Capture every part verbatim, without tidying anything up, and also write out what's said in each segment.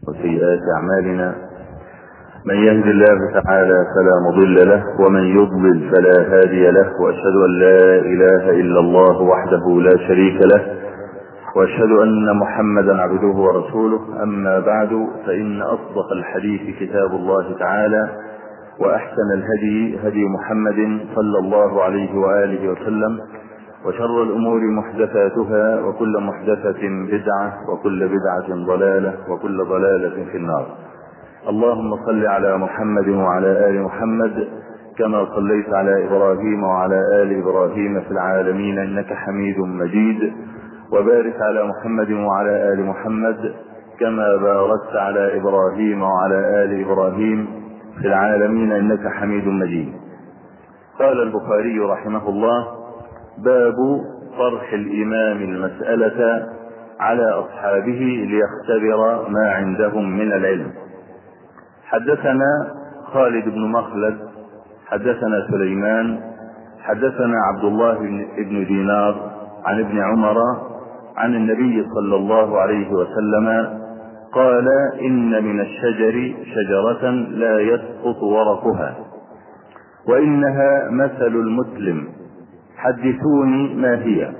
وسيئات أعمالنا. من يهد الله تعالى فلا مضل له، ومن يضلل فلا هادي له، وأشهد أن لا إله إلا الله وحده لا شريك له، وأشهد أن محمدا عبده ورسوله. أما بعد، فإن أصدق الحديث كتاب الله تعالى، وأحسن الهدي هدي محمد صلى الله عليه وآله وسلم، وشر الأمور محدثاتها، وكل محدثة بدعة، وكل بدعة ضلالة، وكل ضلالة في النار. اللهم صل على محمد وعلى آل محمد كما صليت على إبراهيم وعلى آل إبراهيم في العالمين إنك حميد مجيد، وبارك على محمد وعلى آل محمد كما باركت على إبراهيم وعلى آل إبراهيم في العالمين إنك حميد مجيد. قال البخاري رحمه الله: باب طرح الإمام المسألة على أصحابه ليختبر ما عندهم من العلم. حدثنا خالد بن مخلد حدثنا سليمان حدثنا عبد الله بن دينار عن ابن عمر عن النبي صلى الله عليه وسلم قال: إن من الشجر شجرة لا يسقط ورقها، وإنها مثل المسلم، حدثوني ما هي؟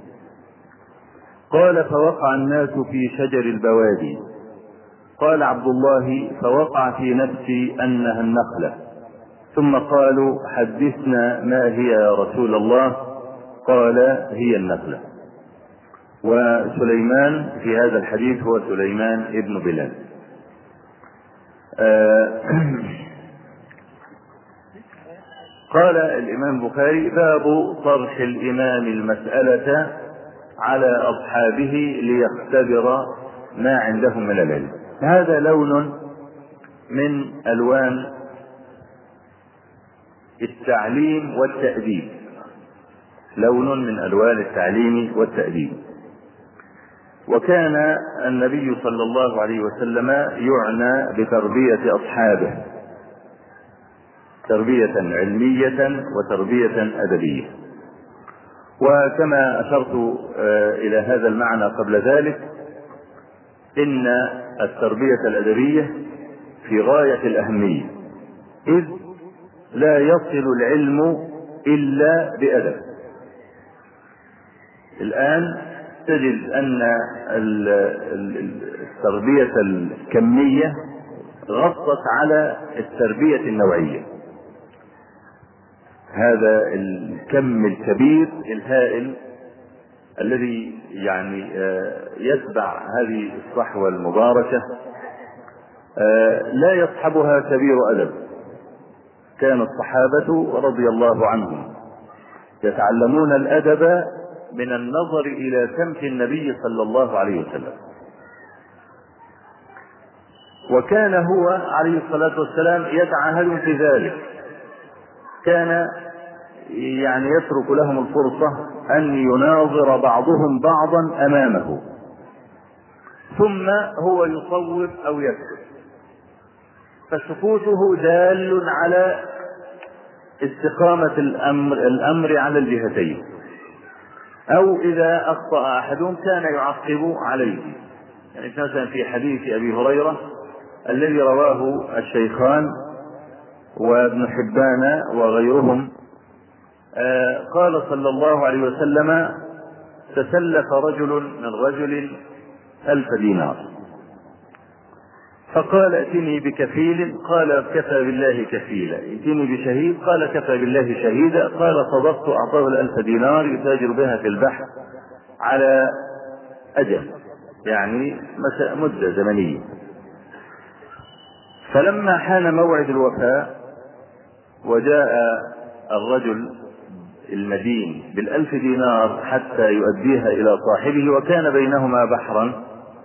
قال: فوقع الناس في شجر البوادي. قال عبد الله: فوقع في نفسي أنها النخلة. ثم قالوا: حدثنا ما هي يا رسول الله؟ قال: هي النخلة. وسليمان في هذا الحديث هو سليمان ابن بلال. آه قال الإمام البخاري: باب طرح الإمام المسألة على أصحابه ليختبر ما عندهم من العلم. هذا لون من ألوان التعليم والتأديب، لون من ألوان التعليم والتأديب. وكان النبي صلى الله عليه وسلم يعنى بتربية أصحابه تربية علمية وتربية أدبية. وكما أشرت إلى هذا المعنى قبل ذلك، إن التربية الأدبية في غاية الأهمية، إذ لا يصل العلم إلا بأدب. الآن تجد أن التربية الكمية غطت على التربية النوعية. هذا الكم الكبير الهائل الذي يعني يتبع هذه الصحوة المباركة لا يصحبها كبير أدب. كان الصحابة رضي الله عنهم يتعلمون الأدب من النظر إلى سمت النبي صلى الله عليه وسلم. وكان هو عليه الصلاة والسلام يتعهد في ذلك، كان يعني يترك لهم الفرصة أن يناظر بعضهم بعضا أمامه، ثم هو يصوب أو يسكت، فسكوته دال على استقامة الأمر, الأمر على الجهتين. أو إذا أخطأ أحدهم كان يعقب عليه. يعني مثلا في حديث أبي هريرة الذي رواه الشيخان وابن حبان وغيرهم، آه قال صلى الله عليه وسلم: تسلف رجل من رجل ألف دينار، فقال: ائتني بكفيل. قال: كفى بالله كفيلا. ائتني بشهيد. قال: كفى بالله شهيدا. قال: صدقت. أعطاه الألف دينار يتاجر بها في البحر على أجل، يعني مدة زمنية. فلما حان موعد الوفاء وجاء الرجل المدين بالألف دينار حتى يؤديها إلى صاحبه، وكان بينهما بحرا،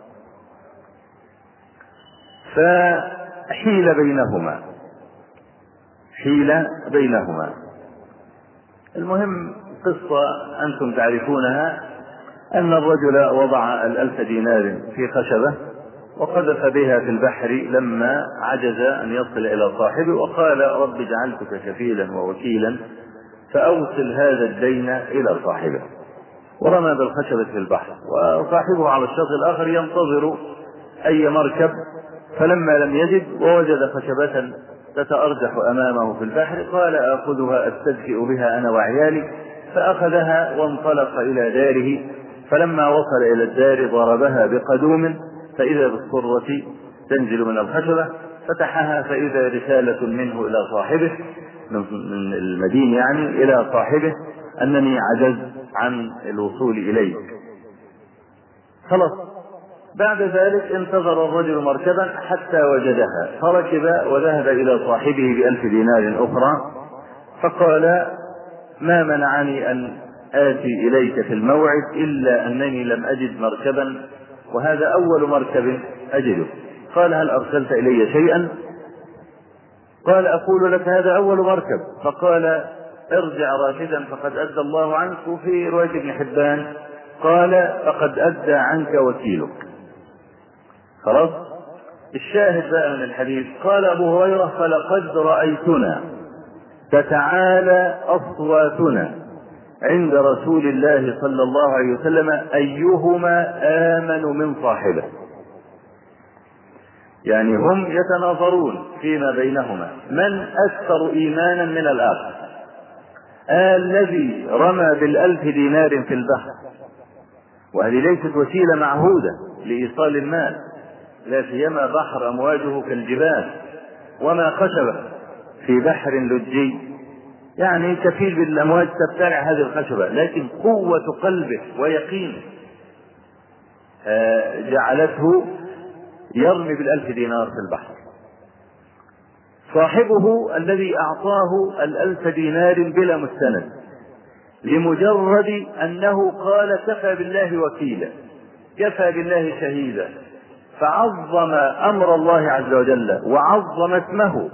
فحيل بينهما حيل بينهما المهم قصة أنتم تعرفونها، أن الرجل وضع الألف دينار في خشبة وقذف بها في البحر لما عجز أن يصل إلى صاحبه، وقال: رب جعلتك كفيلا ووكيلا فأوصل هذا الدين إلى صاحبه. ورمى بالخشبة في البحر، وصاحبه على الشاطئ الآخر ينتظر أي مركب فلما لم يجد ووجد خشبة تتأرجح أمامه في البحر قال آخذها أستدفئ بها أنا وعيالي، فأخذها وانطلق إلى داره. فلما وصل إلى الدار ضربها بقدوم فإذا بالصرة تنزل من الخشبة، فتحها فإذا رسالة منه إلى صاحبه من المدين يعني إلى صاحبه أنني عجزت عن الوصول إليك. خلاص. بعد ذلك انتظر الرجل مركبا حتى وجدها فركب وذهب إلى صاحبه بألف دينار أخرى، فقال ما منعني أن آتي إليك في الموعد إلا أنني لم أجد مركبا وهذا أول مركب أجده. قال هل أرسلت إلي شيئا؟ قال أقول لك هذا أول مركب. فقال ارجع راشدا فقد أدى الله عنك. وفي رواية ابن حبان قال فقد أدى عنك وكيلك. خلاص. الشاهد بقى من الحديث قال أبو هريرة فلقد رأيتنا تتعالى أصواتنا عند رسول الله صلى الله عليه وسلم أيهما آمن من صاحبه، يعني هم يتناظرون فيما بينهما من أكثر إيمانا من الآخر. الذي رمى بالألف دينار في البحر، وهذه ليست وسيلة معهودة لإيصال المال، لا سيما بحر أمواجه كالجبال وما خشبة في بحر لجي، يعني كفيل بالأمواج تبتلع هذه الخشبة، لكن قوة قلبه ويقينه جعلته يرمي بالألف دينار في البحر. صاحبه الذي أعطاه الألف دينار بلا مستند لمجرد أنه قال كفى بالله وكيلا، كفى بالله شهيدا، فعظم أمر الله عز وجل وعظم اسمه،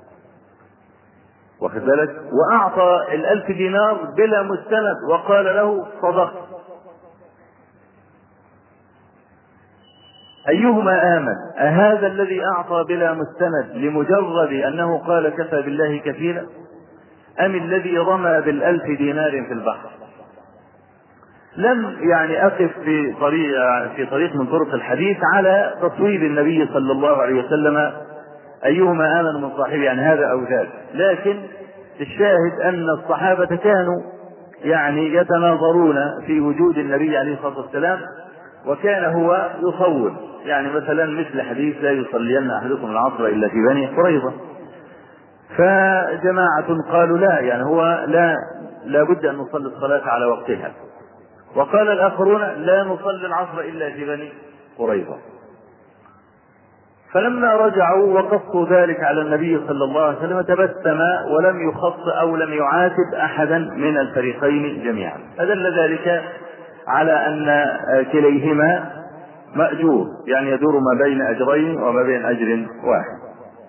واخد بالك، وأعطى الألف دينار بلا مستند وقال له صدقت. أيهما آمن؟ أهذا الذي أعطى بلا مستند لمجرد أنه قال كفى بالله كفيلا، أم الذي رمى بالألف دينار في البحر؟ لم يعني أقف في طريق, في طريق من طرق الحديث على تصويب النبي صلى الله عليه وسلم أيهما آمن من صاحبه، يعني هذا أو ذاك، لكن الشاهد أن الصحابة كانوا يعني يتناظرون في وجود النبي عليه الصلاة والسلام، وكان هو يصور، يعني مثلا مثل حديث لا يصلين أحدكم العصر إلا في بني قريظة، فجماعة قالوا لا، يعني هو لا لا بد أن نصلي الصلاة على وقتها، وقال الآخرون لا نصلي العصر إلا في بني قريظة. فلما رجعوا وقصوا ذلك على النبي صلى الله عليه وسلم تبسم ولم يخص أو لم يعاتب أحدا من الفريقين جميعا، فدل ذلك على أن كليهما مأجور، يعني يدور ما بين أجرين وما بين أجر واحد.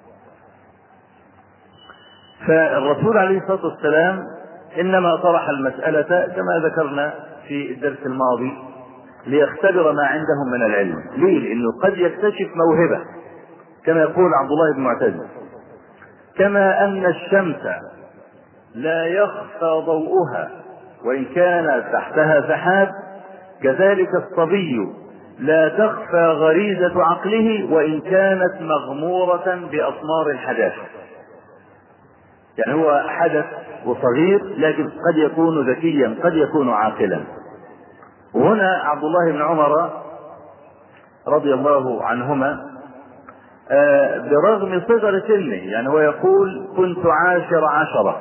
فالرسول عليه الصلاة والسلام إنما طرح المسألة كما ذكرنا في الدرس الماضي ليختبر ما عندهم من العلم. ليه؟ لأنه قد يكتشف موهبة كما يقول عبد الله بن معتز، كما أن الشمس لا يخفى ضوءها وإن كان تحتها سحاب، كذلك الصبي لا تخفى غريزة عقله وإن كانت مغمورة بأطمار الحداثة. يعني هو حدث وصغير لكن قد يكون ذكيا قد يكون عاقلا. وهنا عبد الله بن عمر رضي الله عنهما برغم صغر سنه، يعني هو يقول كنت عاشر عشرة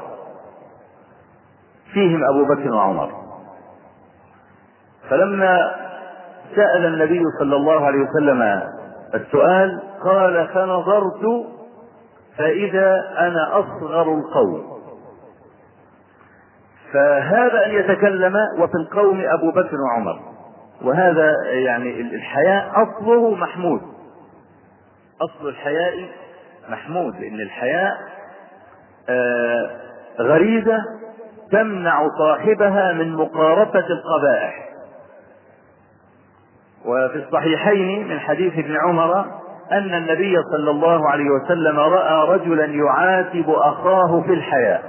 فيهم أبو بكر وعمر، فلما سأل النبي صلى الله عليه وسلم السؤال قال فنظرت فإذا أنا أصغر القوم. فهذا أن يتكلم وفي القوم أبو بكر وعمر، وهذا يعني الحياء أصله محمود، أصل الحياء محمود، لأن الحياء آه غريزة تمنع صاحبها من مقارفة القبائح. وفي الصحيحين من حديث ابن عمر أن النبي صلى الله عليه وسلم رأى رجلا يعاتب أخاه في الحياء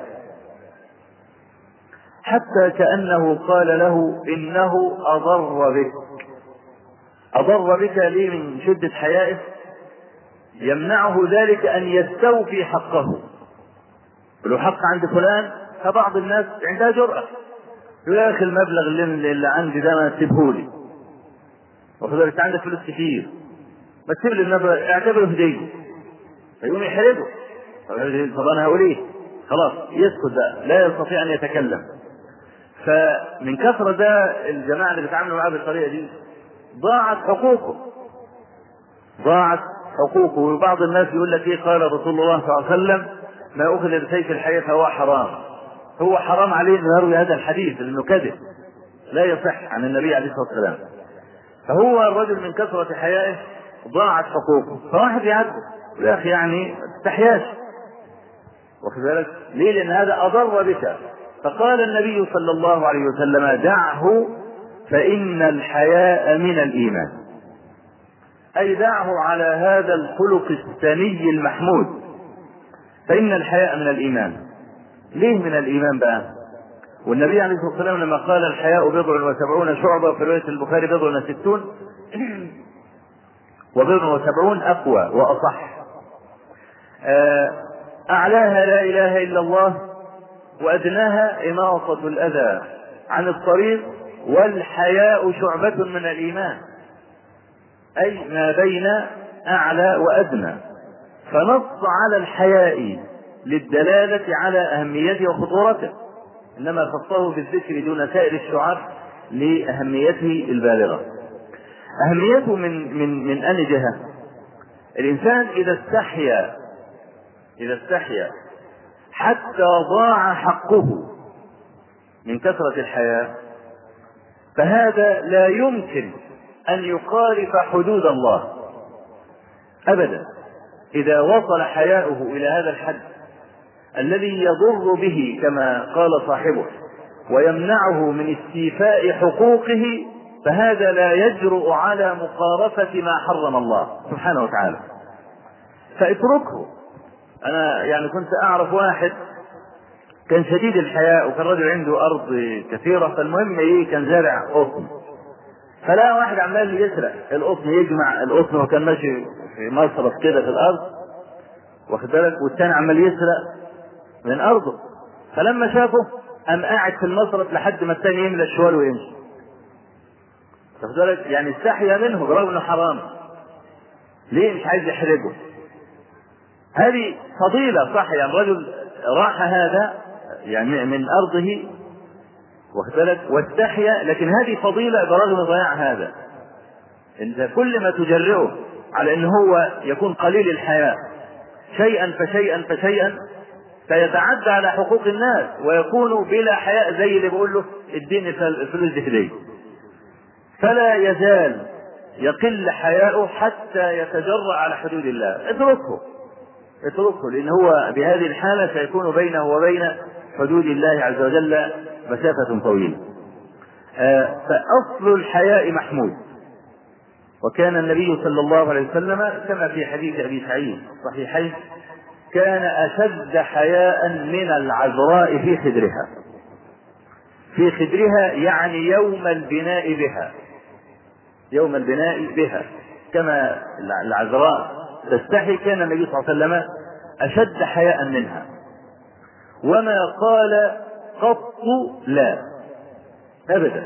حتى كأنه قال له إنه أضر بك. أضر بك ليه؟ من شدة حيائه. يمنعه ذلك أن يستوفي حقه. له حق عند فلان، فبعض الناس عندها جرأة يقول يا أخي المبلغ اللي, اللي عندي ده ما تسيبهولي، واخد بالك عندك فلوس كتير ما تسيب لي المبلغ اعتبره هدية، فيقوم يحرجه. طب أنا هقول إيه؟ خلاص يسكت بقى، لا يستطيع أن يتكلم. فمن كثرة ده الجماعة اللي بيتعاملوا معاه بالطريقة دي ضاعت حقوقه، ضاعت حقوقه. وبعض الناس يقول لك ايه قال رسول الله صلى الله عليه وسلم ما أخذ بسيف الحياة فهو حرام. هو حرام عليه أن يروي هذا الحديث لأنه كذب لا يصح عن النبي عليه الصلاة والسلام. فهو الرجل من كثرة حيائه ضاعت حقوقه. فواحد يعد يا أخي يعني تستحياش، واخد بالك ليه؟ لأن هذا أضر بك. فقال النبي صلى الله عليه وسلم دعه فإن الحياء من الإيمان، أي دعه على هذا الخلق السني المحمود، فإن الحياء من الإيمان. ليه من الإيمان بقى؟ والنبي عليه الصلاة والسلام لما قال الحياء بضع وسبعون شعبة، في رواية البخاري بضع وستون وبضع وسبعون أقوى وأصح. أعلاها لا إله إلا الله، وأدناها إماطة الأذى عن الطريق، والحياء شعبة من الإيمان، أي ما بين أعلى وأدنى. فنص على الحياء للدلالة على أهميته وخطورته، إنما خصه بالذكر دون سائر الشعاب لأهميته البالغة. أهميته من من من أي جهة؟ الإنسان إذا استحيا إذا استحيا حتى ضاع حقه من كثرة الحياء، فهذا لا يمكن أن يخالف حدود الله أبدا. إذا وصل حياؤه إلى هذا الحد الذي يضر به كما قال صاحبه ويمنعه من استيفاء حقوقه، فهذا لا يجرؤ على مخالفة ما حرم الله سبحانه وتعالى، فاتركه. أنا يعني كنت أعرف واحد كان شديد الحياء، وكان رجل عنده أرض كثيرة، فالمهم إيه كان زارع قطن، فلا واحد عمال يسرق القطن، يجمع القطن وكان ماشي في مصرف كده في الأرض، واخد بالك، والثاني عمال يسرق من أرضه. فلما شافه قام قاعد في المصرف لحد ما الثاني يملى الشوال ويمشي، واخد بالك، يعني استحيا منه برغم انه حرام. ليه؟ مش عايز يحرجه. هذه فضيلة صح، يعني الرجل راح هذا يعني من أرضه، واخد بالك، واستحيا، لكن هذه فضيلة برغم ضياع هذا. انت كل ما تجرئه على ان هو يكون قليل الحياء شيئا فشيئا فشيئا فيتعدى على حقوق الناس ويكون بلا حياء، زي اللي بيقول له اديني الفلوس دي هدية، فلا يزال يقل حياؤه حتى يتجرأ على حدود الله. اتركه اتركه لأن هو بهذه الحالة سيكون بينه وبين حدود الله عز وجل مسافة طويلة. آه فأصل الحياء محمود. وكان النبي صلى الله عليه وسلم كما في حديث أبي سعيد الصحيحين كان أشد حياء من العذراء في خدرها. في خدرها يعني يوم البناء بها، يوم البناء بها كما العذراء تستحي، كان النبي صلى الله عليه وسلم أشد حياء منها، وما قال قط لا أبدا.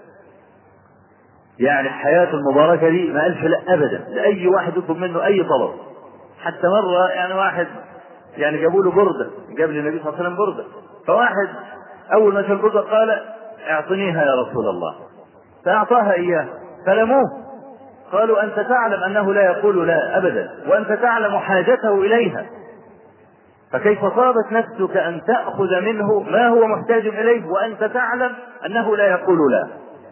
يعني الحياة المباركة دي ما قالش لا أبدا لأي واحد يطلب منه أي طلب. حتى مرة يعني واحد يعني جابوا له بردة، جاب للنبي صلى الله عليه وسلم بردة، فواحد أول ما شاف البردة قال اعطنيها يا رسول الله، فأعطاها إياه، فلموه قالوا أنت تعلم أنه لا يقول لا أبدا، وأنت تعلم حاجته إليها، فكيف صابت نفسك أن تأخذ منه ما هو محتاج إليه وأنت تعلم أنه لا يقول لا؟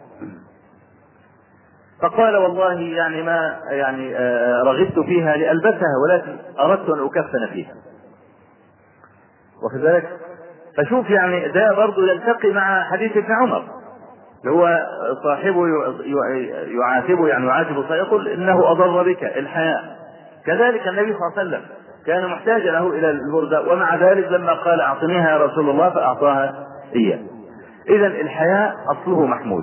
فقال والله يعني ما يعني رغبت فيها لألبسها ولكن أردت أن أكفن فيها، واخد بالك. فشوف يعني ده برضه يلتقي مع حديث ابن عمر اللي هو صاحبه يعاتبه، يعني يعاتبه يقول إنه أضر بك الحياء. كذلك النبي صلى الله عليه وسلم كان محتاجا له إلى البردة، ومع ذلك لما قال أعطنيها يا رسول الله فأعطاها إياه. إذن الحياء أصله محمود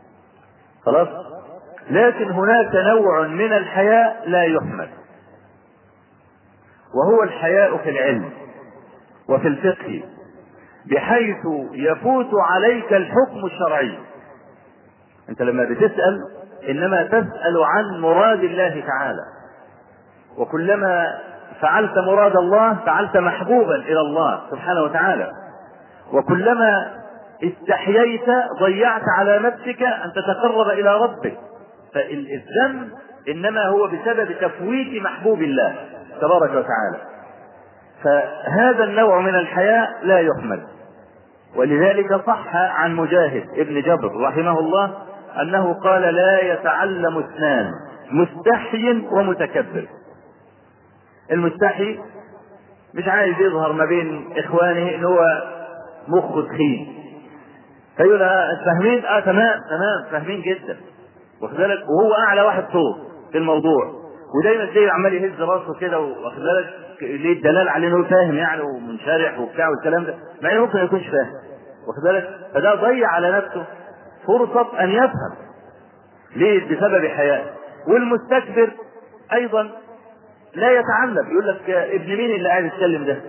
خلاص. لكن هناك نوع من الحياء لا يحمد، وهو الحياء في العلم وفي الفقه، بحيث يفوت عليك الحكم الشرعي. انت لما بتسأل انما تسأل عن مراد الله تعالى، وكلما فعلت مراد الله فعلت محبوبا الى الله سبحانه وتعالى، وكلما استحييت ضيعت على نفسك ان تتقرب الى ربك. فالذنب انما هو بسبب تفويت محبوب الله تبارك وتعالى. فهذا النوع من الحياء لا يحمد. ولذلك صح عن مجاهد ابن جبر رحمه الله انه قال: لا يتعلم اثنان، مستحي ومتكبر. المستحي مش عايز يظهر ما بين اخوانه ان هو مخه تخين، فيقول: فاهمين؟ اه تمام تمام فاهمين جدا، واخد بالك، وهو اعلى واحد صوت في الموضوع، ودايما تلاقيه عمال يهز راسه كده، واخد بالك، ليه الدلال على انه فاهم يعني ومنشرح وبتاع والكلام ده، مع انه ممكن ما يكونش فاهم، واخد بالك. فده ضيع على نفسه فرصه ان يفهم، ليه؟ بسبب حياء. والمستكبر ايضا لا يتعلم، يقول لك: ابن مين اللي قاعد يتكلم ده؟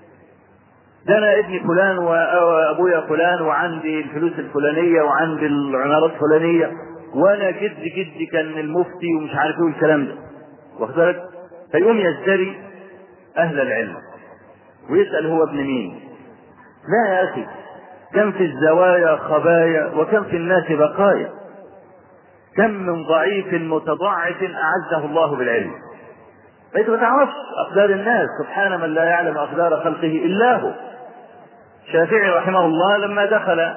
ده انا ابني فلان وابويا فلان وعندي الفلوس الفلانيه وعندي العمارات الفلانيه وانا جد جدي كان المفتي ومش عارف ايه والكلام ده، واخد بالك. فيقوم يزدري اهل العلم ويسال هو ابن مين. لا يا اخي، كم في الزوايا خبايا وكم في الناس بقايا، كم من ضعيف متضعف اعزه الله بالعلم. فانت ما تعرفش اقدار الناس، سبحان من لا يعلم اقدار خلقه الا هو. الشافعي رحمه الله لما دخل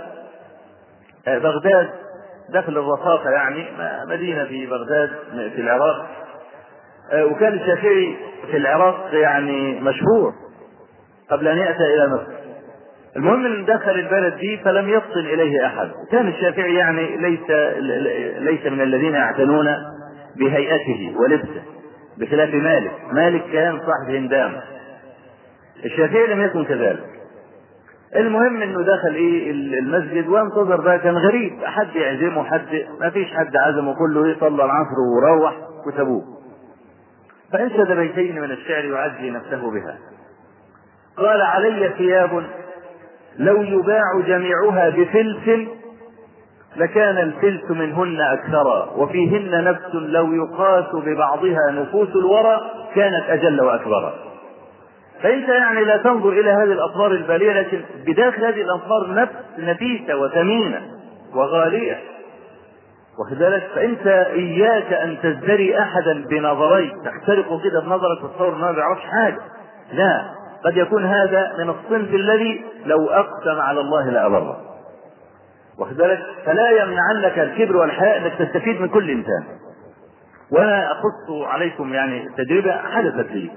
بغداد، دخل الرصافة يعني مدينة في بغداد في العراق، وكان الشافعي في العراق يعني مشهور قبل ان يأتي الى مصر. المهم ان دخل البلد دي فلم يفصل اليه احد. كان الشافعي يعني ليس ليس من الذين يعتنون بهيئته ولبسه، بخلاف مالك. مالك كان صاحب هندام، الشافعي لم يكن كذلك. المهم انه دخل ايه المسجد وانتظر بقى، كان غريب، حد يعزمه حد، ما فيش حد عزمه، كله ايه صلى العصر وروح وسابوه. فانشد بيتين من الشعر يعزي نفسه بها. قال: علي ثياب لو يباع جميعها بفلس لكان الفلس منهن اكثرا، وفيهن نفس لو يقاس ببعضها نفوس الورى كانت اجل واكبرا. فانت يعني لا تنظر الى هذه الأطوار البالية، لكن بداخل هذه الأطوار نفس نفيسة وثمينة وغالية، واخد بالك. فانت اياك ان تزدري احدا بنظريك، تخترق كده بنظرك وتصور ما بيعرفش حاجة. لا، قد يكون هذا من الصنف الذي لو اقسم على الله لأبره، واخد بالك. فلا يمنعنك الكبر والحياء انك تستفيد من كل انسان. وانا اقص عليكم يعني تجربة حدثت لي.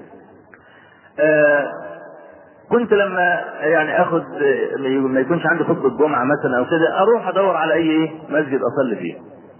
آه كنت لما يعني اخذ ما يكونش عندي خطبة جمعة مثلا او كده، اروح ادور على اي مسجد اصلي فيه،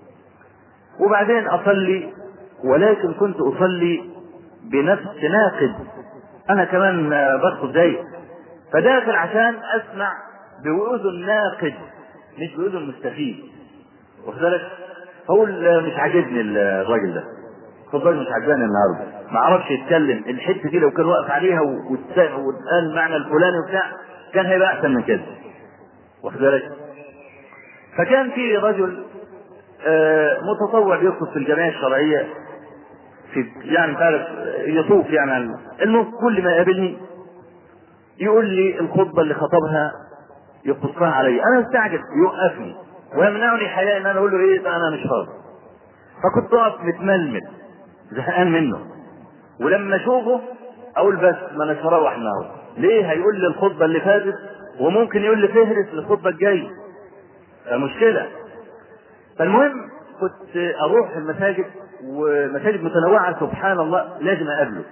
وبعدين اصلي، ولكن كنت اصلي بنفس ناقد، انا كمان بخطب زي، فداخل عشان اسمع بأذن ناقد مش بأذن مستفيد، واخد بالك. فاقول مش عاجبني الراجل ده، خطبته مش عجباني النهارده، ما عرفش يتكلم الحته دي، لو كان واقف عليها وقال المعنى الفلاني وبتاع كان هيبقى احسن من كده، واخد بالك. فكان في رجل آه متطوع يخطب في الجمعيه الشرعيه، في يعني تعرف يطوف يعني، المهم كل ما يقابلني يقول لي الخطبه اللي خطبها يقصها علي، انا مستعجب، يوقفني ويمنعني حياء ان انا اقول له ايه ده انا مش فاضي. فكنت اقف متململ زهقان منه، ولما اشوفه اقول بس ما انا هروح النهارده، ليه هيقول لي الخطبه اللي فاتت وممكن يقول لي فهرس للخطبه الجايه، مشكله. فالمهم كنت اروح المساجد، ومساجد متنوعه سبحان الله لازم اقابله،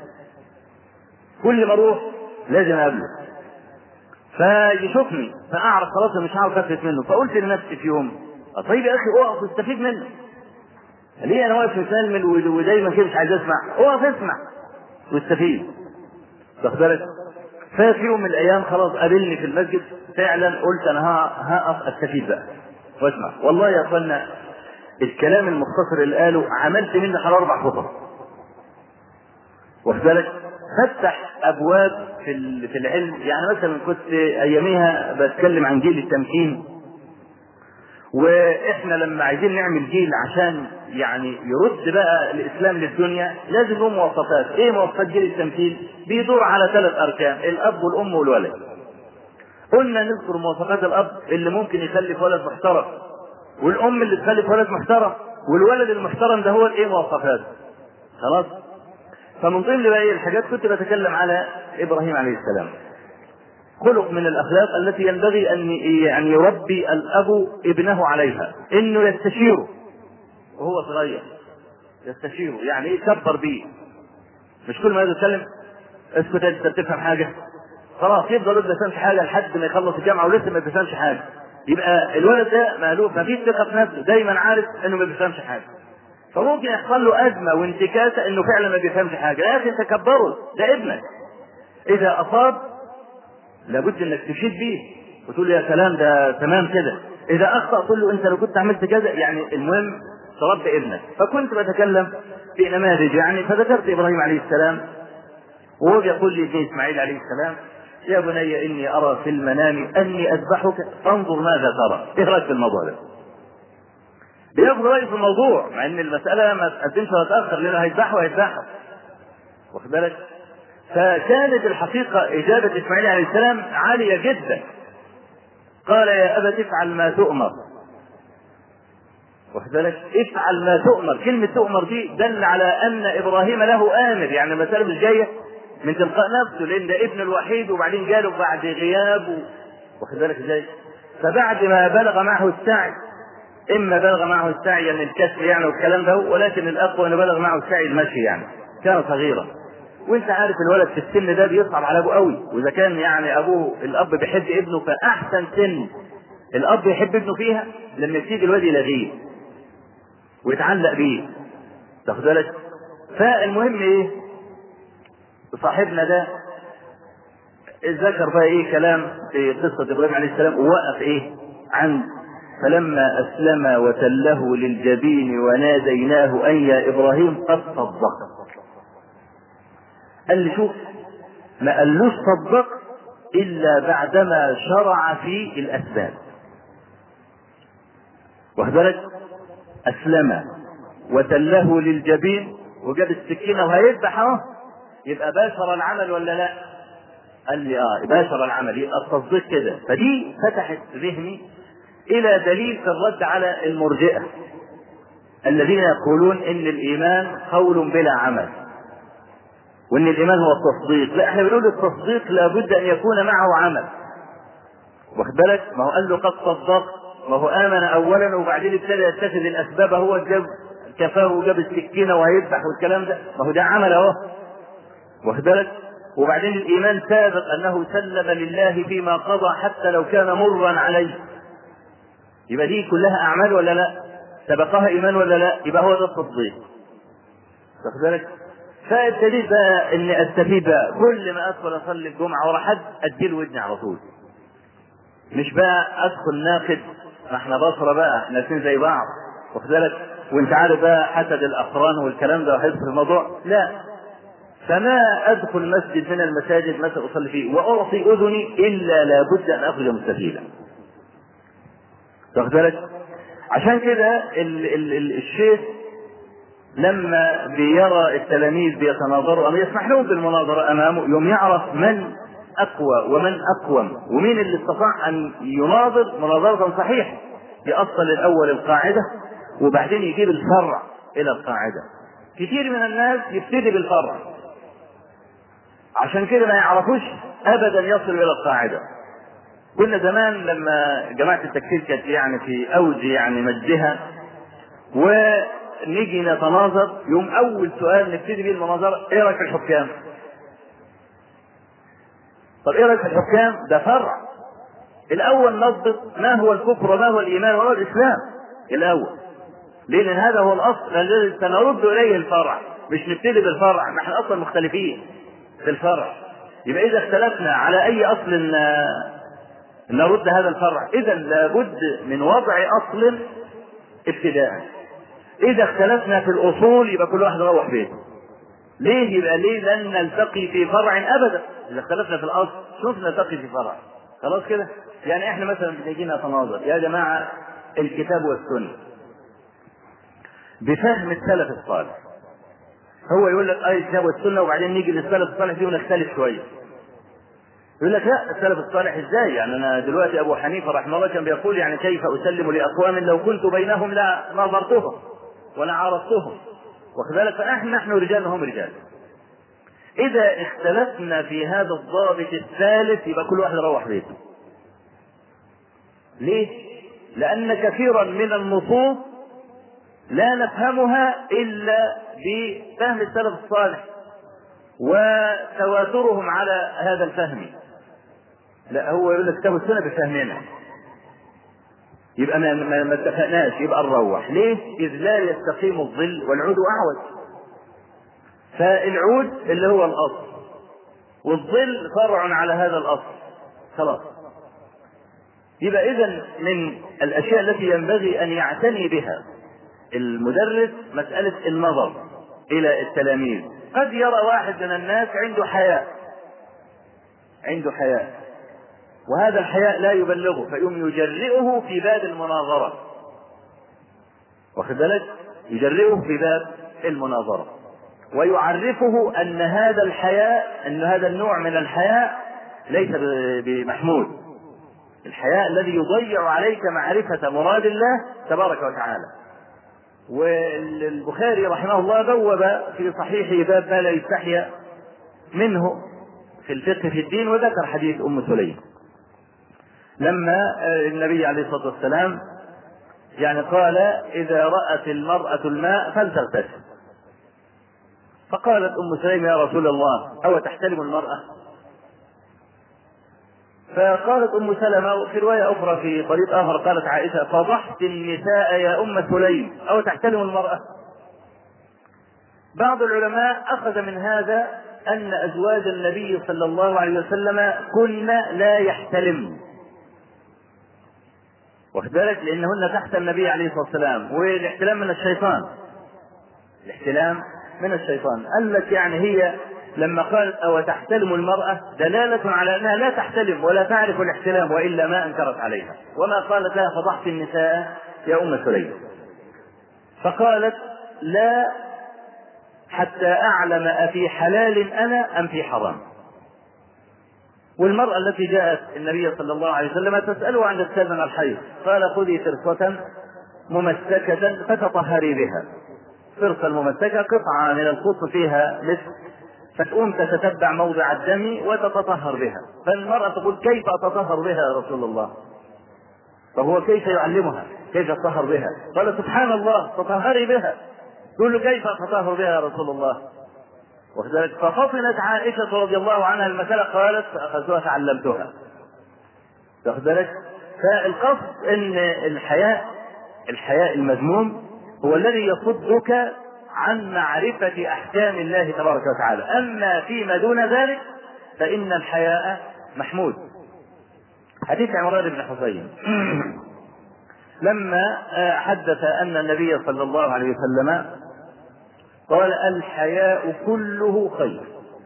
كل ما اروح لازم اقابله، فيشوفني فاعرف خلاص مش هعرف افلت منه. فقلت لنفسي في يوم طيب يا اخي اقف واستفيد منه، ليه انا واقف متململ ودايما كده مش عايز اسمع؟ اقف اسمع واستفيد، واخد بالك. ففي يوم من الايام خلاص قابلني في المسجد فعلا، قلت انا هقف استفيد بقى واسمع. والله يا اخوانا الكلام المختصر اللي قاله عملت منه حوالي اربع خطب، واخد بالك. فتح ابواب في في العلم. يعني مثلا كنت اياميها بتكلم عن جيل التمكين، واحنا لما عايزين نعمل جيل عشان يعني يرد بقى الاسلام للدنيا لازم له مواصفات. ايه مواصفات جيل التمكين؟ بيدور على ثلاث اركان: الاب والام والولد. قلنا نذكر مواصفات الاب اللي ممكن يخلف ولد محترم، والام اللي تخلف ولد محترم، والولد المحترم ده هو الايه مواصفاته. خلاص. فمن ضمن بقى الحاجات كنت بتكلم على ابراهيم عليه السلام، خلق من الاخلاق التي ينبغي ان يعني يربي الاب ابنه عليها، انه يستشيره وهو صغير. يستشيره يعني ايه؟ يكبر بيه، مش كل ما يتكلم اسكت انت بتفهم حاجه، خلاص يفضل ما يفهمش حاجه لحد ما يخلص الجامعه ولسه ما بيفهمش حاجه. يبقى الولد ده مألوف، ما فيش ثقه في نفسه، دايما عارف انه ما بيفهمش حاجه، فممكن يحصل له ازمه وانتكاسه انه فعلا ما بيفهمش حاجه. لكن تكبره، ده ابنك، اذا اصاب لابد انك تشيد بيه وتقول يا سلام ده تمام كده، اذا اخطا تقول له انت لو كنت عملت كذا. يعني المهم تربي ابنك. فكنت بتكلم في نماذج يعني، فذكرت ابراهيم عليه السلام وهو يقول لي ابن اسماعيل عليه السلام: يا بني اني ارى في المنام اني اذبحك فانظر ماذا ترى. ايه رايك في الموضوع ده؟ بياخد رايه في الموضوع، مع ان المساله ما تقدمش ولا تاخر، لانه هيذبحه هيذبحه، واخد بالك؟ فكانت الحقيقه اجابه اسماعيل عليه السلام عاليه جدا. قال: يا ابت افعل ما تؤمر. واخد بالك؟ افعل ما تؤمر. كلمه تؤمر دي دل على ان ابراهيم له امر، يعني المساله مش جايه من تلقاء نفسه، لان ده ابن الوحيد وبعدين جاله بعد غياب و... واخد بالك ازاي؟ فبعد ما بلغ معه السعي، اما بلغ معه السعي يعني الكسر يعني والكلام ده، ولكن الاقوى انه بلغ معه السعي المشي، يعني كان صغيرا. وانت عارف الولد في السن ده بيصعب على ابوه قوي، واذا كان يعني ابوه الاب بيحب ابنه، فاحسن سن الاب يحب ابنه فيها لما يبتدي الواد يلاغيه ويتعلق بيه، تاخد بالك؟ فالمهم ايه، صاحبنا ده ذكر بقى ايه كلام في قصه ابراهيم عليه السلام، ووقف ايه عند: فلما اسلم وتله للجبين وناديناه ان يا ابراهيم قد صدقت. قال لي شوف، ما قالوش صدق الا بعدما شرع في الاسباب، واخد بالك؟ اسلم وتله للجبين وجاب السكينه وهيذبح اهو، يبقى باشر العمل ولا لا؟ قال لي اه باشر العمل، يبقى التصديق كده. فدي فتحت ذهني الى دليل في الرد على المرجئه الذين يقولون ان الايمان قول بلا عمل، وان الايمان هو التصديق. لا، احنا بنقول التصديق لابد ان يكون معه عمل، واخد بالك؟ ما هو قال له قد صدق، ما هو امن اولا وبعدين ابتدى يتخذ الاسباب، هو جاب كفاه وجاب السكينه وهيذبح والكلام ده، ما هو ده عمل اهو، واخد بالك؟ وبعدين الايمان سابق انه سلم لله فيما قضى حتى لو كان مرا عليه، يبقى دي كلها اعمال ولا لا؟ سبقها ايمان ولا لا؟ يبقى هو ده التصديق، واخد بالك؟ فابتديت بقى اني استفيد بقى، كل ما ادخل اصلي الجمعه ورا حد اديله ودني على طول، مش بقى ادخل ناقد، ما احنا بصره بقى، احنا الاثنين زي بعض، واخد بالك؟ وانت عارف بقى حسد الاقران والكلام ده وحفظ الموضوع، لا. فما ادخل مسجد من المساجد مثلا اصلي فيه واعطي اذني الا لابد ان اخرج مستفيدا، واخد بالك؟ عشان كده ال ال ال الشيخ لما بيرى التلاميذ بيتناظروا أم يسمح لهم بالمناظرة أمامه، يوم يعرف من أقوى ومن أقوم ومين اللي استطاع أن يناظر مناظرة صحيحة، يأصل الأول القاعدة وبعدين يجيب الفرع إلى القاعدة. كثير من الناس يبتدي بالفرع، عشان كده ما يعرفوش أبدا يصل إلى القاعدة. كنا زمان لما جماعة التكفير كانت يعني في أوج يعني مجدها ونيجي نتناظر، يوم اول سؤال نبتدي بيه المناظره: ايه رايك في الحكام؟ طب ايه رايك في الحكام؟ ده فرع. الاول نضبط ما هو الكفر وما هو الايمان وما هو الاسلام الاول، لان هذا هو الاصل الذي سنرد اليه الفرع، مش نبتدي بالفرع، ما احنا اصلا مختلفين في الفرع. يبقى اذا اختلفنا على اي اصل نرد هذا الفرع، اذا لابد من وضع اصل ابتداء. اذا اختلفنا في الاصول يبقى كل واحد يروح بيته، ليه؟ يبقى ليه لن نلتقي في فرع ابدا؟ اذا اختلفنا في الاصل شوف نلتقي في فرع، خلاص كده. يعني احنا مثلا بنيجي نتناظر يا جماعه الكتاب والسنه بفهم السلف الصالح، هو يقول لك اي الكتاب والسنه وبعدين نيجي للسلف الصالح دي ونختلف شويه، يقول لك لا السلف الصالح ازاي؟ يعني انا دلوقتي ابو حنيفه رحمه الله كان بيقول يعني كيف اسلم لاقوام لو كنت بينهم لا نظرتهم ولا عرفتهم، واخد بالك؟ فاحنا نحن رجال وهم رجال. اذا اختلفنا في هذا الضابط الثالث يبقى كل واحد يروح بيته. ليه؟ لان كثيرا من النصوص لا نفهمها الا بفهم السلف الصالح وتواترهم على هذا الفهم. لا هو يقول لك كتاب السنه بفهمنا، يبقى ما ما اتفقناش، يبقى نروح. ليه؟ اذ لا يستقيم الظل والعود اعوج. فالعود اللي هو الاصل والظل فرع على هذا الاصل، خلاص. يبقى اذا من الاشياء التي ينبغي ان يعتني بها المدرس مساله النظر الى التلاميذ. قد يرى واحد من الناس عنده حياء عنده حياء وهذا الحياء لا يبلغه فيقوم يجرئه في باب المناظرة، واخد بالك؟ يجرئه في باب المناظرة ويعرفه أن هذا الحياء أن هذا النوع من الحياء ليس بمحمود، الحياء الذي يضيع عليك معرفة مراد الله تبارك وتعالى. والبخاري رحمه الله بوب في صحيحه باب ما لا يستحيا منه في الفقه في الدين، وذكر حديث أم سليم لما النبي عليه الصلاة والسلام يعني قال إذا رأت المرأة الماء فلتغتسل، فقالت أم سليم يا رسول الله أو تحتلم المرأة؟ فقالت أم سلمة في رواية أخرى في طريق آخر قالت عائشة فضحت النساء يا أم سليم أو تحتلم المرأة؟ بعض العلماء أخذ من هذا أن أزواج النبي صلى الله عليه وسلم كن لا يحتلم، واخد بالك؟ لأنهن تحت النبي عليه الصلاة والسلام، والاحتلام من الشيطان، الاحتلام من الشيطان. قال لك يعني هي لما قالت أو تحتلم المرأة دلالة على أنها لا تحتلم ولا تعرف الاحتلام وإلا ما أنكرت عليها، وما قالت لها فضحت النساء يا أم سليم. فقالت لا حتى أعلم أفي حلال أنا أم في حرام. والمرأة التي جاءت النبي صلى الله عليه وسلم تسأله عن اغتسال من الحيض قال خذي فرصة ممسكة فتطهري بها. فرصة الممسكة قطعة من القطن فيها مسك، فتقوم تتتبع موضع الدم وتتطهر بها. فالمرأة تقول كيف أتطهر بها يا رسول الله؟ فهو كيف يعلمها كيف تطهر بها؟ قال سبحان الله تطهري بها. تقول له كيف أتطهر بها يا رسول الله؟ وكذلك ففطنت عائشة رضي الله عنها المسألة قالت فأخذتها فعلمتها. وكذلك فالقصد ان الحياء الحياء المذموم هو الذي يصدك عن معرفة أحكام الله تبارك وتعالى، أما فيما دون ذلك فإن الحياء محمود. حديث عمران بن حسين لما حدث أن النبي صلى الله عليه وسلم قال الحياء كله خير،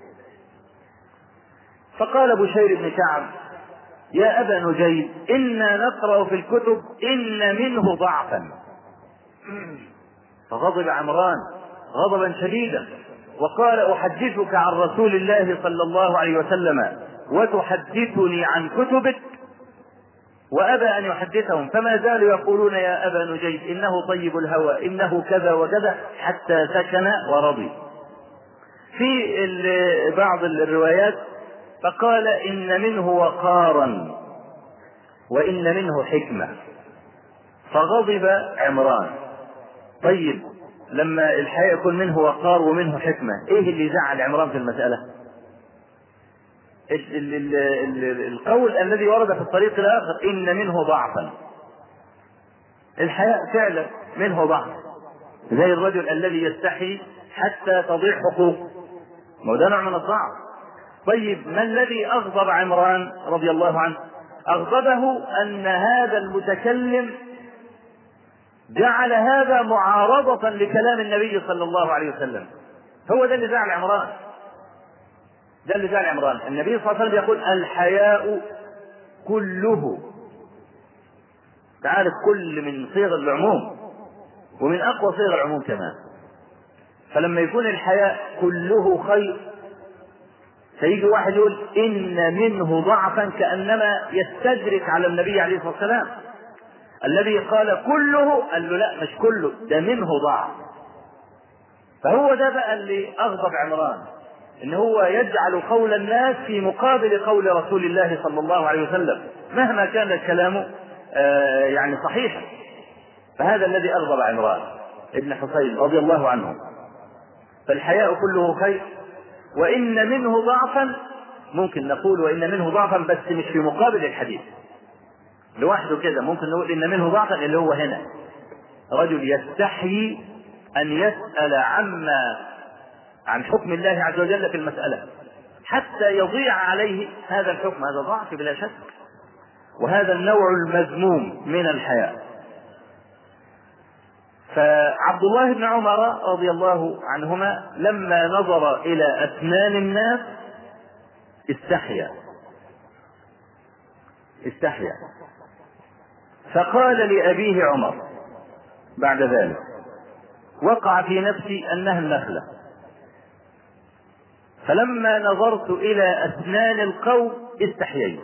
فقال بشير بن كعب يا أبا نجيب إنا نقرأ في الكتب إن منه ضعفا. فغضب عمران غضبا شديدا وقال أحدثك عن رسول الله صلى الله عليه وسلم وتحدثني عن كتبك؟ وأبى أن يحدثهم، فما زالوا يقولون يا أبا نجيب إنه طيب الهوى إنه كذا وكذا حتى سكن ورضي. في بعض الروايات فقال إن منه وقارا وإن منه حكمة، فغضب عمران. طيب لما الحياء يكون منه وقار ومنه حكمة ايه اللي زعل عمران في المسألة؟ ال ال ال ال القول الذي ورد في الطريق الآخر إن منه ضعفا. الحياء فعلا منه ضعف، زي الرجل الذي يستحي حتى تضيع حقوقه، وده نوع من الضعف. طيب ما الذي أغضب عمران رضي الله عنه؟ أغضبه أن هذا المتكلم جعل هذا معارضة لكلام النبي صلى الله عليه وسلم، هو ده اللي زعل عمران، ده اللي زعل عمران. النبي صلى الله عليه وسلم يقول الحياء كله، تعرف كل من صيغ العموم ومن أقوى صيغ العموم كمان. فلما يكون الحياء كله خير، سيجي واحد يقول إن منه ضعفا، كأنما يستدرك على النبي عليه الصلاة والسلام الذي قال كله، قال له لا مش كله، ده منه ضعف. فهو ده بقى اللي أغضب عمران، إن هو يجعل قول الناس في مقابل قول رسول الله صلى الله عليه وسلم مهما كان الكلام آه يعني صحيحا. فهذا الذي أغضب عمران ابن حسين رضي الله عنه. فالحياء كله خير، وإن منه ضعفا، ممكن نقول وإن منه ضعفا بس مش في مقابل الحديث لوحده كده، ممكن نقول إن منه ضعفا اللي هو هنا رجل يستحيي أن يسأل عما عن حكم الله عز وجل في المسألة حتى يضيع عليه هذا الحكم، هذا ضعف بلا شك، وهذا النوع المذموم من الحياء. فعبد الله بن عمر رضي الله عنهما لما نظر إلى أسنان الناس استحيا استحيا فقال لأبيه عمر بعد ذلك: وقع في نفسي أنها النخلة، فلما نظرت إلى أسنان القوم استحييت.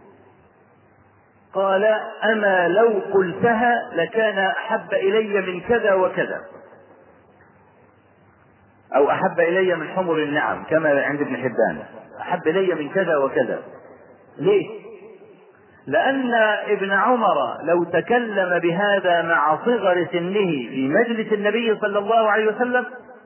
قال: أما لو قلتها لكان أحب إلي من كذا وكذا، أو أحب إلي من حمر النعم كما عند ابن حبان، أحب إلي من كذا وكذا. ليه؟ لأن ابن عمر لو تكلم بهذا مع صغر سنه في مجلس النبي صلى الله عليه وسلم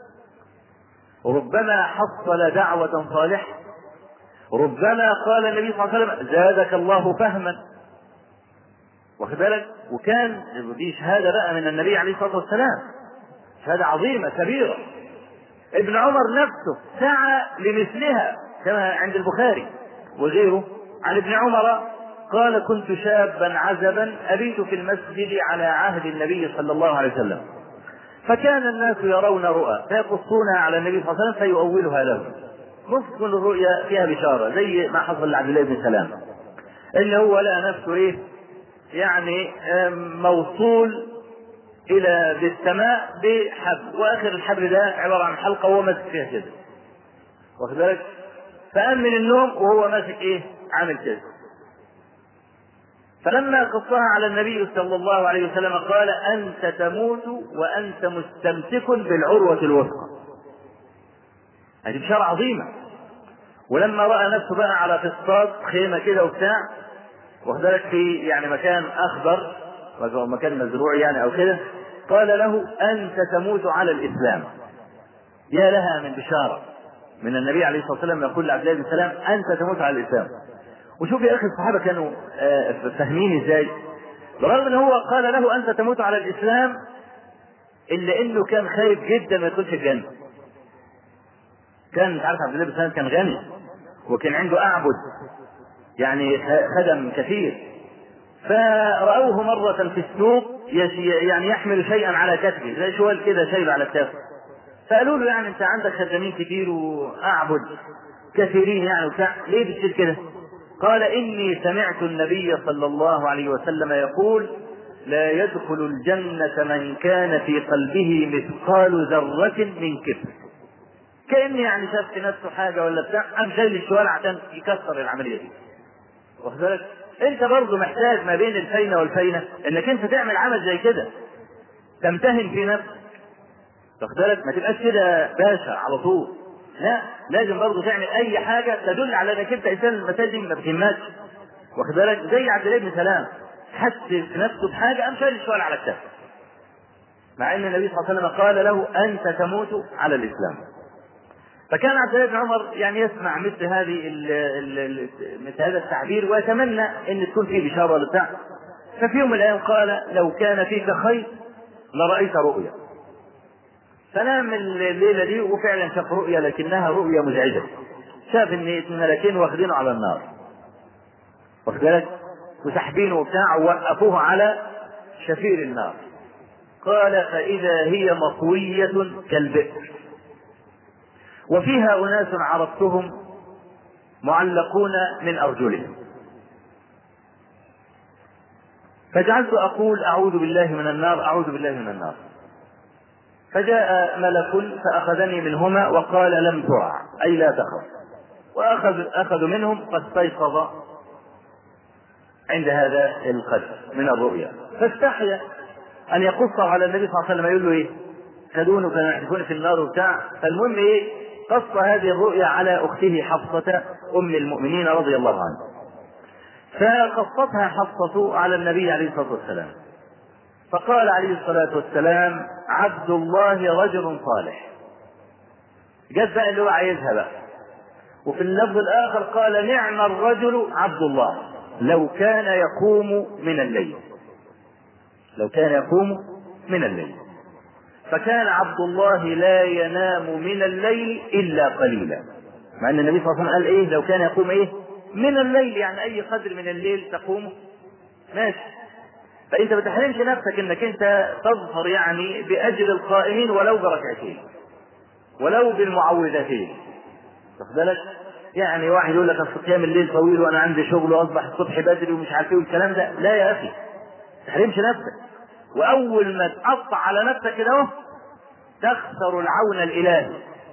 ربما حصل دعوة صالحة، ربما قال النبي صلى الله عليه وسلم: زادك الله فهما، واخد بالك؟ وكان دي شهادة بقى من النبي عليه الصلاة والسلام، شهادة عظيمة كبيرة. ابن عمر نفسه سعى لمثلها كما عند البخاري وغيره عن ابن عمر قال: كنت شابا عزبا أبيت في المسجد على عهد النبي صلى الله عليه وسلم، فكان الناس يرون رؤى فيقصونها على النبي صلى الله عليه وسلم فيؤولها لهم. نصف كل الرؤيا فيها بشارة، زي ما حصل لعبد الله بن سلام اللي هو لقى نفسه ايه يعني موصول الى بالسماء بحبل، واخر الحبل ده عبارة عن حلقة وهو ماسك فيها كده، واخد بالك؟ فقام من النوم وهو ماسك ايه عامل كده. فلما قصها على النبي صلى الله عليه وسلم قال: أنت تموت وأنت مستمسك بالعروة الوثقى. هذه بشارة عظيمة. ولما رأى نفسه بقى على فسطاط خيمة كده وبتاع، واخدلك في يعني مكان أخضر، مكان مزروع يعني أو كده، قال له: أنت تموت على الإسلام. يا لها من بشارة من النبي عليه الصلاة والسلام يقول لعبد الله بن سلام: أنت تموت على الإسلام. وشوف يا أخي الصحابة كانوا فاهمين إزاي، برغم أنه هو قال له أنت تموت على الإسلام إلا أنه كان خايف جدا ما يدخلش الجنة. كان عارف عبد الله بن سلام كان غني وكان عنده أعبد يعني خدم كثير، فرأوه مرة في السوق يعني يحمل شيئا على كتفه زي شوال كده شايله على كتفه، فقالوا له: يعني أنت عندك خدامين كتير وأعبد كثيرين يعني وبتاع، ليه بتشيل كده؟ قال: إني سمعت النبي صلى الله عليه وسلم يقول: لا يدخل الجنة من كان في قلبه مثقال ذرة من كبر. كأني يعني شاف في نفسه حاجة ولا بتاع، قام شايل الشوال عشان يكسر العملية دي. واخد بالك؟ انت برضه محتاج ما بين الفينة والفينة انك انت تعمل عمل زي كده تمتهن في نفسك. واخد بالك؟ ما تبقاش كده باشا على طول، لا، لازم برضه تعمل اي حاجة تدل على انك انت انسان المسائل دي ما بتهمكش. واخد بالك؟ زي عبد الله بن سلام حس في نفسه بحاجة قام شايل الشوال على الكتف، مع ان النبي صلى الله عليه وسلم قال له: انت تموت على الاسلام. فكان عبد الله بن عمر يعني يسمع مثل هذه ال ال ال مثل هذا التعبير ويتمنى ان تكون فيه بشاره ولا بتاع. ففي يوم من الايام قال: لو كان فيك خير لرايت رؤيا. فنام الليله دي وفعلا شاف رؤيا، لكنها رؤيا مزعجه. شاف ان الملكين واخدينه على النار، واخد بالك، وسحبينه وبتاع ووقفوه على شفير النار. قال: فاذا هي مطويه كالبئر. وفيها أناس عرفتهم معلقون من أرجلهم، فجعلت أقول أعوذ بالله من النار، أعوذ بالله من النار. فجاء ملك فأخذني منهما وقال لم تعع، أي لا تخف. وأخذ أخذ منهم قد استيقظ عند هذا القدر من الرؤيا، فاستحيا أن يقصه على النبي صلى الله عليه وسلم، يقول له إيه خدونه كانوا يحدثون في النار وبتاع. فالمهم إيه قص هذه الرؤيا على أخته حفصة أم المؤمنين رضي الله عنها، فقصتها حفصة على النبي عليه الصلاة والسلام، فقال عليه الصلاة والسلام عبد الله رجل صالح. جد بقى اللي هو عايزها بقى. وفي اللفظ الآخر قال نعم الرجل عبد الله لو كان يقوم من الليل، لو كان يقوم من الليل. فكان عبد الله لا ينام من الليل إلا قليلا، مع أن النبي صلى الله عليه وسلم قال إيه لو كان يقوم إيه من الليل، يعني أي قدر من الليل تقوم ماشي. فأنت ما تحرمش نفسك أنك أنت تظهر يعني بأجر القائمين ولو بركعتين ولو بالمعوذتين، واخد بالك؟ يعني واحد يقول لك اصل قيام الليل طويل وانا عندي شغل واصبح الصبح بدري ومش عارف ايه والكلام ده، لا يا اخي ما تحرمش نفسك. واول ما تقطع على نفسك كده اهو تخسر العون الالهي.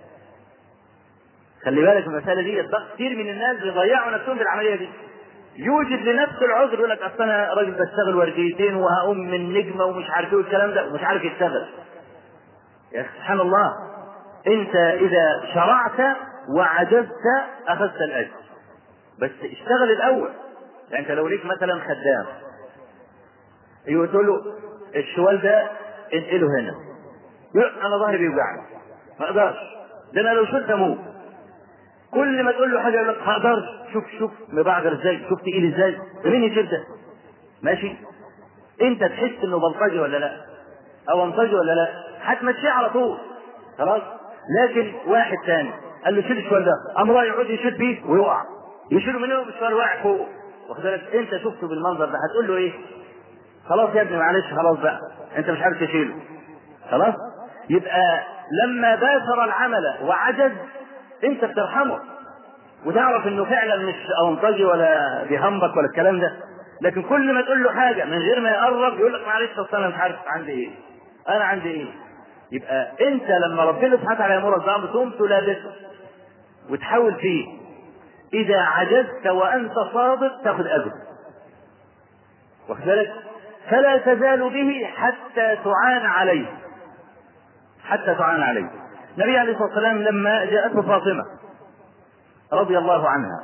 خلي بالك المساله دي، كتير من الناس بيضيعوا نفسهم بالعمليه دي، يوجد لنفسه العذر يقول لك اصل انا راجل بشتغل ورديتين وهقوم من نجمه ومش عارف ايه والكلام ده ومش عارف يشتغل. يا سبحان الله، انت اذا شرعت وعجزت اخذت الاجر، بس اشتغل الاول. يعني انت لو ليك مثلا خدام يقول له الشوال ده انقله هنا، يقول انا ظهري بيوجعني ما اقدرش، ده انا لو شلت اموت. كل ما تقول له حاجه يقول لك ما اقدرش، شوف شوف مبعجر ازاي، شوف تقيل ازاي، ده مين يشيل ده؟ ماشي، انت تحس انه بلطجي ولا لا او انطجي ولا لا، هتمشيه على طول خلاص. لكن واحد ثاني قال له شيل الشوال ده، قام رايح يقعد يشيل فيه ويقع، يشيله من هنا والشوال واقع فوق، واخد بالك؟ انت شفته بالمنظر ده هتقول له ايه؟ خلاص يا ابني معلش خلاص بقى انت مش عارف تشيله خلاص. يبقى لما باشر العمل وعجز انت بترحمه وتعرف انه فعلا مش اونطجي ولا بيهمبك ولا الكلام ده. لكن كل ما تقول له حاجه من غير ما يقرب يقول لك معلش اصل انا مش عارف عندي ايه، انا عندي ايه. يبقى انت لما ربنا سبحانه وتعالى يامرك بامر تقوم تلابسه وتحاول فيه، اذا عجزت وانت صادق تاخذ اجر، واخد بالك؟ فلا تزال به حتى تعان عليه، حتى تعان عليه. النبي عليه الصلاه والسلام لما جاءته فاطمه رضي الله عنها،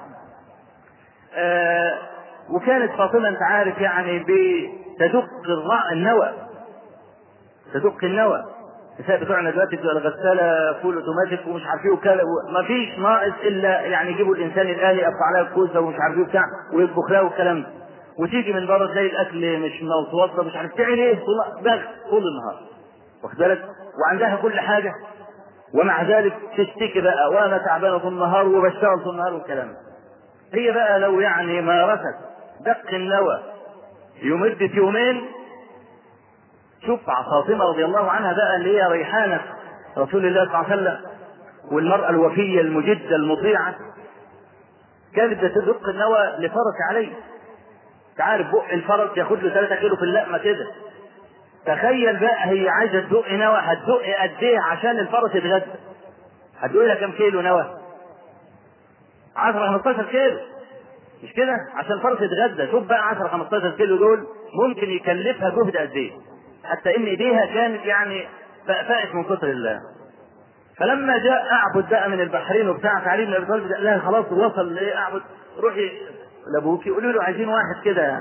آه وكانت فاطمه انت عارف يعني بتدق النوى، تدق النوى. النساء بتوعنا دلوقتي بتبقى الغساله فول اوتوماتيك ومش عارف ايه وكذا، ما فيش ناقص الا يعني يجيبوا الانسان الالي يقطع عليها الكوسه ومش عارف ايه وبتاع ويطبخ لها والكلام ده، وتيجي من بره تلاقي الاكل مش متوضى مش عارف تعمل ايه بغ طول النهار، واخد بالك؟ وعندها كل حاجه ومع ذلك تشتكي بقى وانا تعبانه طول النهار وبشتغل طول النهار والكلام ده. هي بقى لو يعني مارست دق النوى يمد في يومين. شوف فاطمه رضي الله عنها بقى اللي هي ريحانه رسول الله صلى الله عليه وسلم والمراه الوفيه المجده المطيعه، كانت بتدق النوى لفرس عليه. تعرف بق الفرس ياخد له ثلاثة كيلو في اللقمه كده، تخيل بقى هي عايزه تدق نوى، هتدق قد ايه عشان الفرس يتغدى؟ هتدق لها كام كيلو نوى؟ عشرة خمستاشر كيلو، مش كده؟ عشان الفرس يتغدى. شوف بقى عشرة خمستاشر كيلو دول ممكن يكلفها جهد قد ايه، حتى ان ايديها كانت يعني فقفقت من كتر الله. فلما جاء اعبد بقى من البحرين وبتاع علي بن ابي طالب قال لها خلاص وصل لايه اعبد، روحي لابوكي قولوا له عايزين واحد كده.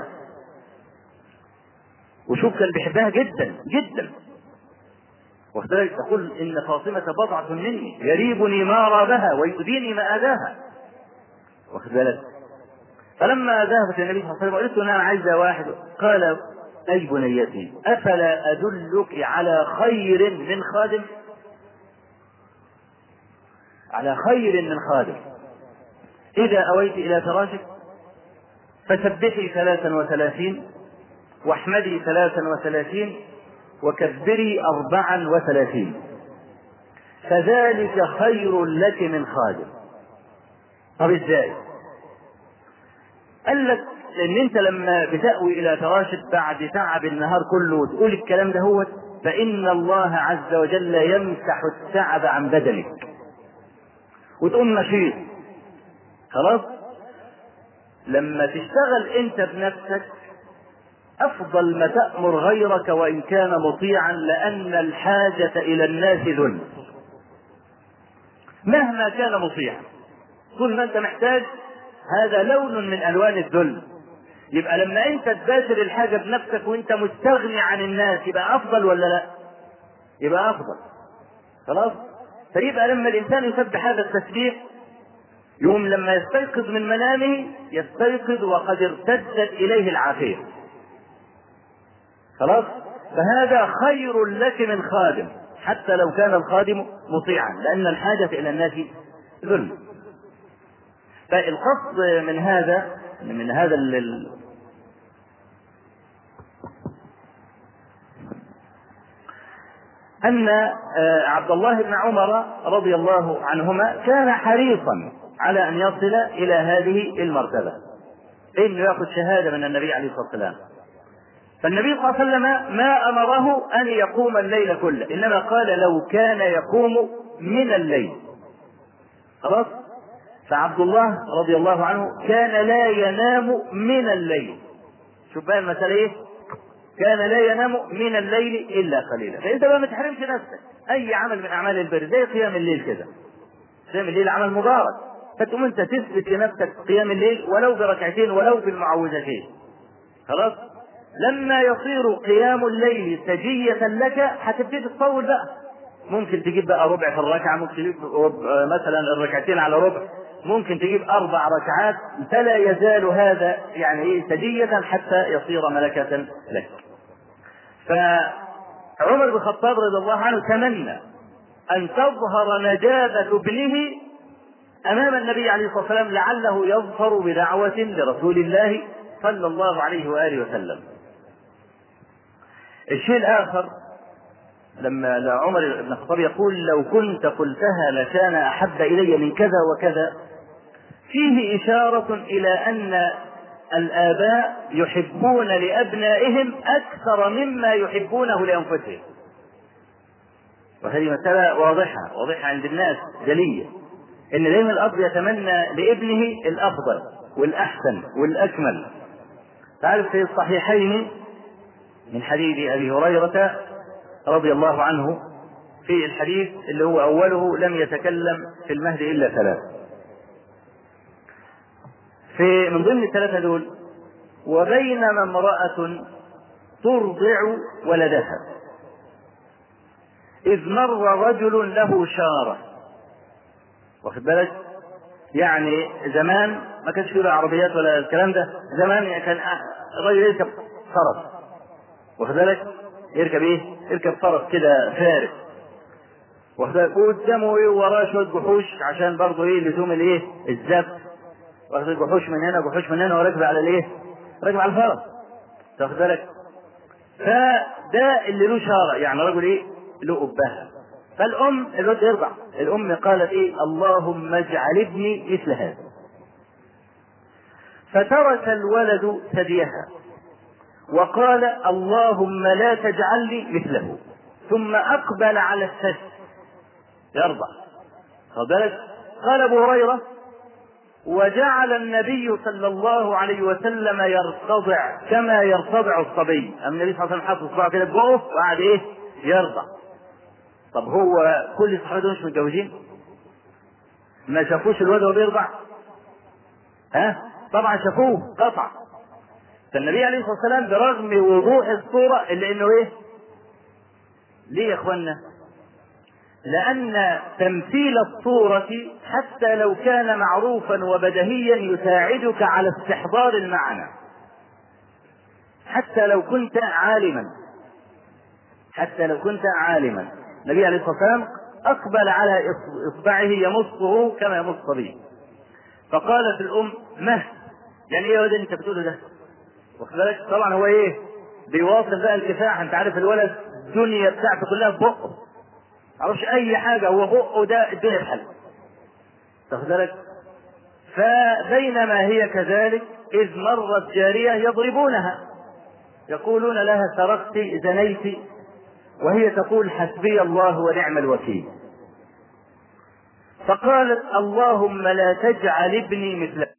وشوف كان بيحبها جدا جدا، واخد بالك؟ تقول ان فاطمه بضعه مني يريبني ما رابها ويؤذيني ما اذاها، واخد بالك؟ فلما ذهبت النبي صلى الله عليه وسلم قلت له انا عايزه واحد، قال اي بنيتي افلا ادلك على خير من خادم، على خير من خادم. اذا اويت الى فراشك فسبحي ثلاثا وثلاثين واحمدي ثلاثا وثلاثين وكبري اربعا وثلاثين. فذلك خير لك من خادم. طب ازاي؟ قال لك لان انت لما بتأوي الى فراشك بعد تعب النهار كله وتقول الكلام ده هو، فان الله عز وجل يمسح التعب عن بدنك وتقوم نشيط. خلاص؟ لما تشتغل انت بنفسك افضل ما تأمر غيرك وان كان مطيعا، لان الحاجة الى الناس ذل مهما كان مطيعا. طول ما انت محتاج هذا لون من الوان الذل. يبقى لما انت تباشر الحاجة بنفسك وانت مستغني عن الناس يبقى افضل ولا لا؟ يبقى افضل. خلاص؟ فيبقى لما الانسان يسبح هذا التسبيح يوم لما يستيقظ من منامه يستيقظ وقد ارتدت اليه العافية. خلاص؟ فهذا خير لك من خادم حتى لو كان الخادم مطيعا، لان الحاجة الى الناس ذل. فالقصد من هذا من هذا ال... أن عبد الله بن عمر رضي الله عنهما كان حريصا على أن يصل إلى هذه المرتبة، إنه يأخذ شهادة من النبي عليه الصلاة والسلام. فالنبي صلى الله عليه وسلم ما أمره أن يقوم الليل كله، إنما قال لو كان يقوم من الليل. خلاص؟ فعبد الله رضي الله عنه كان لا ينام من الليل. شوف بقى المسألة ايه؟ كان لا ينام من الليل الا قليلا. فانت بقى ما تحرمش نفسك اي عمل من اعمال البر زي قيام الليل كده. قيام الليل عمل مبارك، فتقوم انت تثبت لنفسك قيام الليل ولو بركعتين ولو بالمعوذتين. خلاص؟ لما يصير قيام الليل سجية لك هتبتدي تطول بقى. ممكن تجيب بقى ربع في الركعة، ممكن تجيب مثلا الركعتين على ربع، ممكن تجيب اربع ركعات، فلا يزال هذا يعني ايه سجية حتى يصير ملكة لك. فعمر بن الخطاب رضي الله عنه تمنى ان تظهر نجابة ابنه امام النبي عليه الصلاة والسلام لعله يظفر بدعوة لرسول الله صلى الله عليه وآله وسلم. الشيء الاخر لما عمر بن الخطاب يقول لو كنت قلتها لكان احب الي من كذا وكذا، فيه إشارة إلى أن الآباء يحبون لأبنائهم أكثر مما يحبونه لأنفسهم. وهذه مسألة واضحة واضحة عند الناس جلية، إن دائما الأب يتمنى لابنه الأفضل والأحسن والأكمل. تعرف في الصحيحين من حديث أبي هريرة رضي الله عنه في الحديث اللي هو أوله لم يتكلم في المهد إلا ثلاث. في من ضمن الثلاثة دول وبينما امرأة ترضع ولدها إذ مر رجل له شارة. واخد بالك؟ يعني زمان ما كانش فيه عربيات ولا الكلام ده، زمان كان الرجل يركب فرس. واخد بالك؟ يركب ايه؟ يركب فرس كده فارس. واخد بالك؟ وقدامه ايه وراه شوية جحوش عشان برضه ايه لزوم الايه؟ الزبط. واخد جحوش من هنا جحوش من هنا وراكب على الايه؟ راكب على الفرس. واخد بالك؟ فده اللي له شارة، يعني رجل ايه؟ له أبها. فالأم الولد يرضع، الأم قالت ايه؟ اللهم اجعل ابني مثل هذا. فترك الولد ثديها وقال اللهم لا تجعلني مثله، ثم أقبل على الثدي يرضع. واخد بالك؟ قال أبو هريرة وجعل النبي صلى الله عليه وسلم يرتضع كما يرتضع الصبي. النبي صلى الله عليه وسلم حط اصبعه كده بقه وقعد ايه؟ يرضع. طب هو كل الصحابه مش متجوزين؟ ما شافوش الولد وهو بيرضع؟ ها؟ طبعا شافوه قطع. فالنبي عليه الصلاه والسلام برغم وضوح الصوره الا انه ايه؟ ليه يا اخوانا؟ لأن تمثيل الصورة حتى لو كان معروفا وبديهيا يساعدك على استحضار المعنى. حتى لو كنت عالما حتى لو كنت عالما النبي عليه الصلاة والسلام أقبل على إصبعه يمصه كما يمص الصبي. فقالت الأم مه، يعني ايه اللي انت بتقوله ده؟ واخد بالك؟ طبعا هو ايه؟ بيواصل بقى الكفاح. انت عارف الولد الدنيا بتاعته كلها في بقه، معرفش اي حاجه، هو بقه ده الدنيا بحل. تاخد بالك؟ فبينما هي كذلك اذ مرت جاريه يضربونها يقولون لها سرقت زنيت، وهي تقول حسبي الله ونعم الوكيل. فقالت اللهم لا تجعل ابني مثله.